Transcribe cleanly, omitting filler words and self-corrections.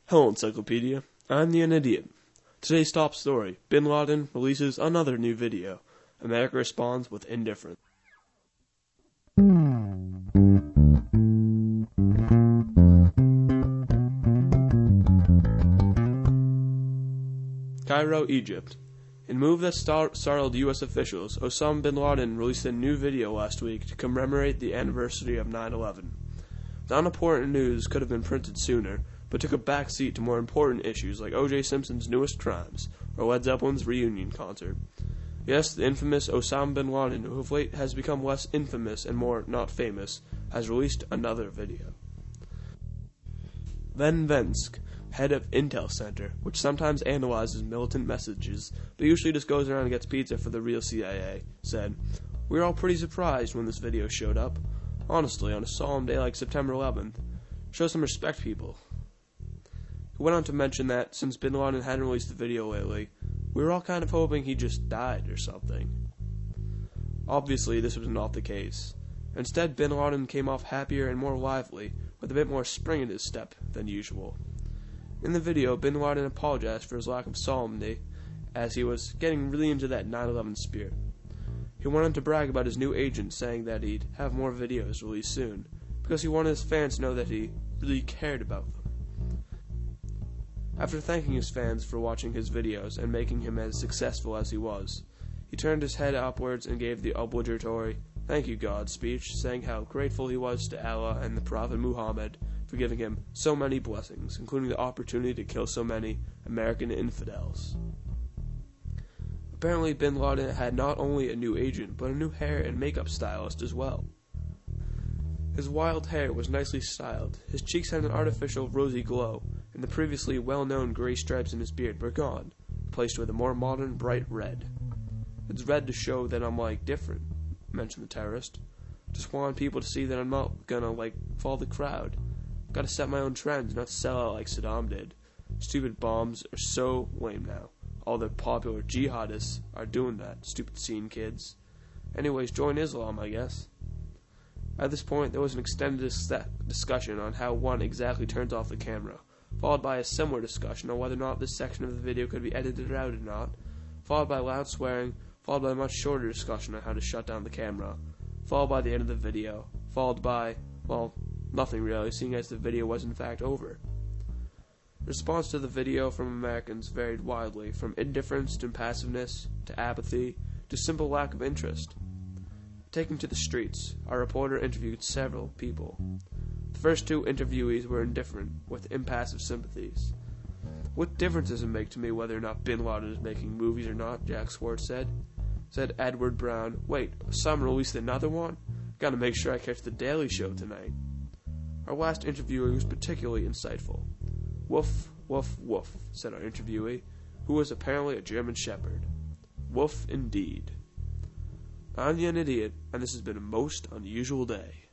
Hello, Encyclopedia. I'm the Idiot. Today's top story: Bin Laden releases another new video. America responds with indifference. Cairo, Egypt. In a move that startled U.S. officials, Osama bin Laden released a new video last week to commemorate the anniversary of 9/11. The unimportant news could have been printed sooner, but took a backseat to more important issues like O.J. Simpson's newest crimes or Led Zeppelin's reunion concert. Yes, the infamous Osama bin Laden, who of late has become less infamous and more not famous, has released another video. Len Vensk, head of Intel Center, which sometimes analyzes militant messages, but usually just goes around and gets pizza for the real CIA, said, "We were all pretty surprised when this video showed up. Honestly, on a solemn day like September 11th. Show some respect, people." He went on to mention that, since bin Laden hadn't released the video lately, we were all kind of hoping he just died or something. Obviously, this was not the case. Instead, bin Laden came off happier and more lively, with a bit more spring in his step than usual. In the video, bin Laden apologized for his lack of solemnity, as he was getting really into that 9/11 spirit. He went on to brag about his new agent, saying that he'd have more videos released soon, because he wanted his fans to know that he really cared about them. After thanking his fans for watching his videos and making him as successful as he was, he turned his head upwards and gave the obligatory "Thank you, God" speech, saying how grateful he was to Allah and the Prophet Muhammad for giving him so many blessings, including the opportunity to kill so many American infidels. Apparently, bin Laden had not only a new agent, but a new hair and makeup stylist as well. His wild hair was nicely styled, his cheeks had an artificial rosy glow, and the previously well-known gray stripes in his beard were gone, replaced with a more modern, bright red. "It's red to show that I'm, different," mentioned the terrorist. "Just want people to see that I'm not gonna, follow the crowd. Gotta set my own trends, not sell out like Saddam did. Stupid bombs are so lame now. All the popular jihadists are doing that, stupid scene kids. Anyways, join Islam, I guess." At this point, there was an extended discussion on how one exactly turns off the camera, followed by a similar discussion on whether or not this section of the video could be edited out or not, followed by loud swearing, followed by a much shorter discussion on how to shut down the camera, followed by the end of the video, followed by, nothing really, seeing as the video was in fact over. The response to the video from Americans varied widely, from indifference to passiveness, to apathy, to simple lack of interest. Taking to the streets, our reporter interviewed several people. The first two interviewees were indifferent, with impassive sympathies. "What difference does it make to me whether or not bin Laden is making movies or not?" Jack Swartz said. Said Edward Brown, "Wait, Osama released another one? Gotta make sure I catch the Daily Show tonight." Our last interviewer was particularly insightful. "Woof, woof, woof," said our interviewee, who was apparently a German shepherd. "Woof indeed." I'm the Idiot, and this has been a most unusual day.